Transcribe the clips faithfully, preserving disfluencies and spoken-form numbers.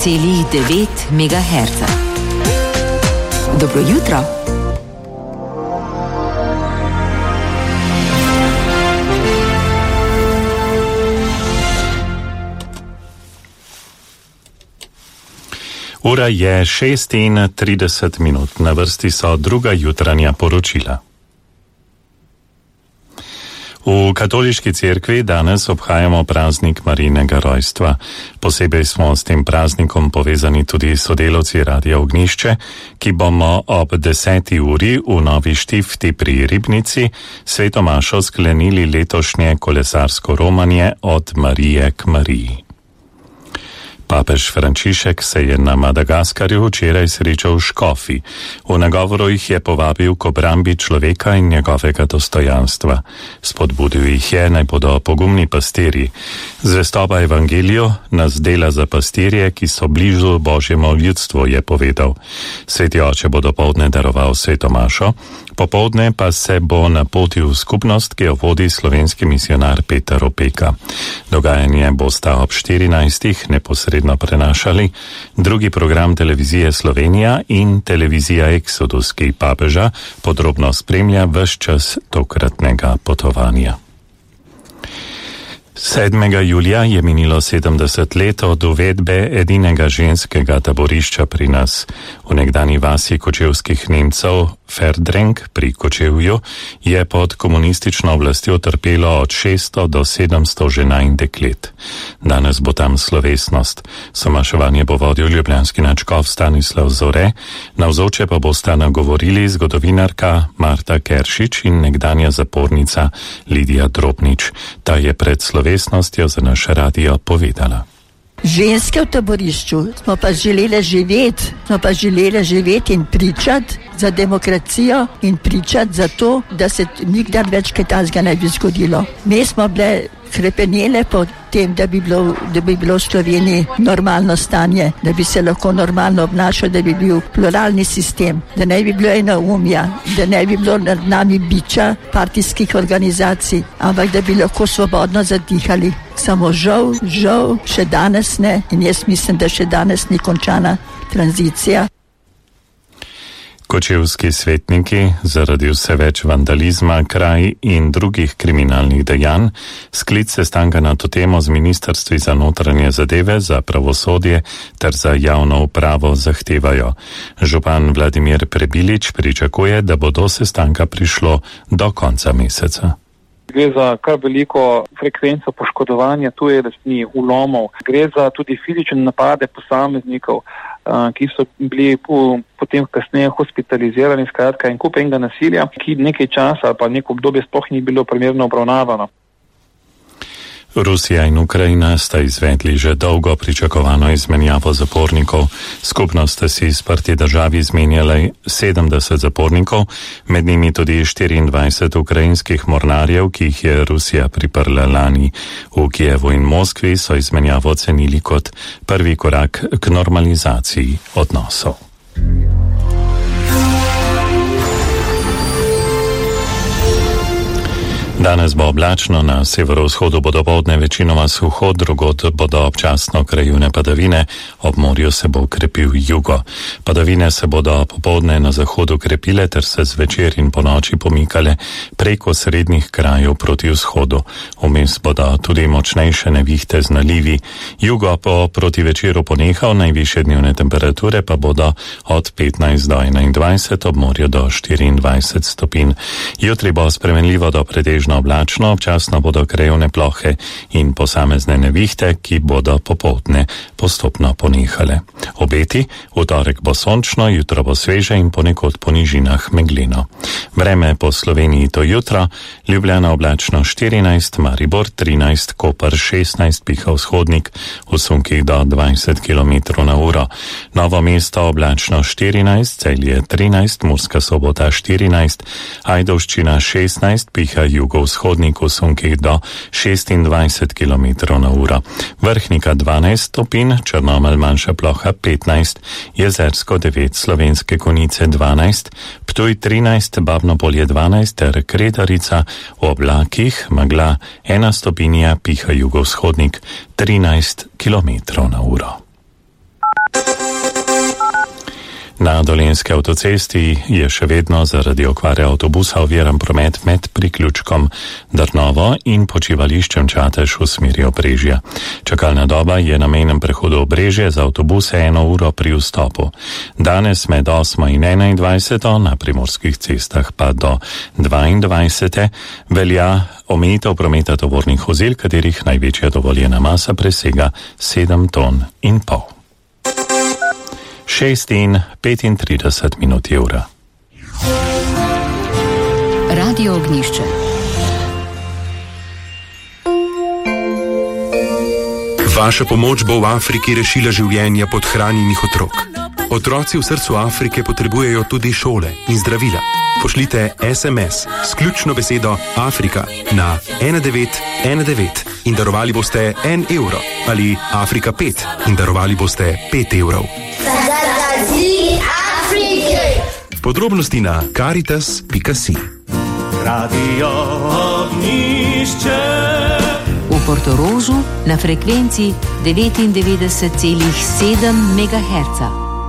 celih devet megahertz. Dobro jutro. Ura je šest in trideset minut, na vrsti so druga jutranja poročila. V katoliški cerkvi danes obhajamo praznik Marijinega rojstva. Posebej smo s tem praznikom povezani tudi sodelavci Radia Ognjišče, ki bomo ob deseti uri v Novi Štifti pri Ribnici sveto mašo sklenili letošnje kolesarsko romanje od Marije k Mariji. Papež Frančišek se je na Madagaskarju včeraj srečal v Škofi. V nagovoru jih je povabil k obrambi človeka in njegovega dostojanstva. Spodbudil jih je, naj bodo pogumni pastirji. Zvestoba Evangeliju nas dela za pastirje, ki so blizu Božjemu ljudstvu, je povedal. Sveti oče bo dopoldne daroval sveto mašo, popoldne pa se bo na poti v skupnost, ki jo vodi slovenski misionar Peter Opeka. Dogajanje bosta ob štirinajstih neposredno prenašali drugi program televizije Slovenija in televizija Exodus, ki papeža podrobno spremlja ves čas tokratnega potovanja. sedmega julija je minilo sedemdeset let od uvedbe edinega ženskega taborišča pri nas. V nekdani vasi kočevskih Nemcev Ferdrenk pri Kočevju je pod komunistično oblastjo trpelo od šeststo do sedemsto žena in deklet. Danes bo tam slovesnost. Somaševanje bo vodil ljubljanski nadškof Stanislav Zore, navzoče pa bosta nagovorili zgodovinarka Marta Keršič in nekdanja zapornica Lidija Drobnič. Ta je pred slovesnostjo za naš radio povedala. Ženske v taborišču smo pa želeli živeti, smo pa želeli živeti in pričati za demokracijo in pričati za to, da se nikdar več kaj takega ne bi zgodilo. Mi smo bile krepenjele po tem, da bi bilo, da bi bilo v Sloveniji normalno stanje, da bi se lahko normalno obnašal, da bi bil pluralni sistem, da ne bi bilo enoumja, da ne bi bilo nad nami biča partijskih organizacij, ampak da bi lahko svobodno zadihali. Samo žal, žal, še danes ne in jaz mislim, da še danes ni končana tranzicija. Kočevski svetniki zaradi vse več vandalizma, kraj in drugih kriminalnih dejanj sklic sestanka na to temo z ministrstvi za notranje zadeve, za pravosodje ter za javno upravo zahtevajo. Župan Vladimir Prebilič pričakuje, da bo do sestanka prišlo do konca meseca. Gre za kar veliko frekvenco poškodovanja tuje lastni, vlomov. Gre za tudi fizične napade posameznikov, ki so bili potem kasneje hospitalizirani, skratka in kup enega nasilja, ki nekaj časa pa neko obdobje sploh ni bilo primerno obravnavano. Rusija in Ukrajina sta izvedli že dolgo pričakovano izmenjavo zapornikov. Skupno sta si iz prti državi izmenjali sedemdeset zapornikov, med njimi tudi štiriindvajset ukrajinskih mornarjev, ki jih je Rusija priprla lani. V Kijevu in Moskvi so izmenjavo ocenili kot prvi korak k normalizaciji odnosov. Danes bo oblačno, na severovzhodu bo dopoldne večinoma suho, drugod bodo občasno krajevne padavine, ob morju se bo krepil jugo. Padavine se bodo popoldne na zahodu krepile ter se zvečer in ponoči pomikale preko srednjih krajev proti vzhodu. Vmes bodo tudi močnejše nevihte z nalivi. Jugo po proti večeru ponehal, najvišje dnevne temperature pa bodo od petnajst do enaindvajset, ob morju do štiriindvajset stopinj. Jutri bo spremenljivo do pretežno oblačno, občasno bodo krajevne plohe in posamezne nevihte, ki bodo popoldne postopno ponehale. Obeti, v torek bo sončno, jutro bo sveže in ponekod po nižinah meglino. Vreme po Sloveniji to jutro: Ljubljana oblačno štirinajst, Maribor trinajst, Koper šestnajst, piha vzhodnik, v sunkih do dvajset kilometrov na uro. Novo mesto oblačno štirinajst, Celje trinajst, Murska Sobota štirinajst, Ajdovščina šestnajst, piha jugovzhodnik, v sunkih do šestindvajset kilometrov na uro. Vrhnika dvanajst stopinj, Črnomelj manjša ploha petnajst, Jezersko devet, Slovenske Konjice dvanajst, Ptuj trinajst, Babno Polje dvanajst ter Kredarica v oblakih, megla ena stopinja, piha jugovzhodnik trinajst kilometrov na uro. Na Dolenjski avtocesti je še vedno zaradi okvare avtobusa oviran promet med priključkom Drnovo in počivališčem Čatež v smeri Obrežja. Čakalna doba je na mejnem prehodu Obrežje za avtobuse eno uro pri vstopu. Danes med osmo in enaindvajseto, na primorskih cestah pa do dvaindvajsete, velja omejitev prometa tovornih vozil, katerih največja dovoljena masa presega sedem ton in pol. šest in petintrideset minut je ura. Radio Ognjišče. Vaša pomoč bo v Afriki rešila življenja podhranjenih otrok. Otroci v srcu Afrike potrebujejo tudi šole in zdravila. Pošljite es em es s ključno besedo Afrika na ena devet ena devet in darovali boste en evro ali Afrika pet in darovali boste pet evrov. Podrobnosti na karitas pika si. Radio Ognjišče. V Portorožu na frekvenci devetindevetdeset celih sedem megaherca.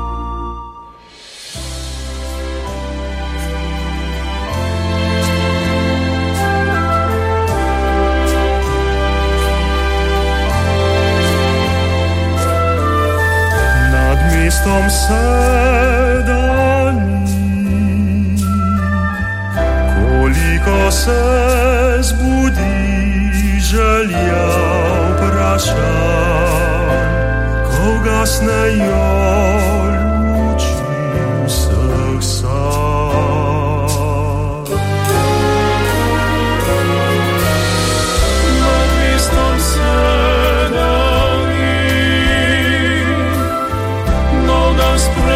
Nad mestom sedani, koliko se zbudi želja vprašanj, ko gasnejo luči vseh sanj. Nad mestom sedani, nov dan spremlja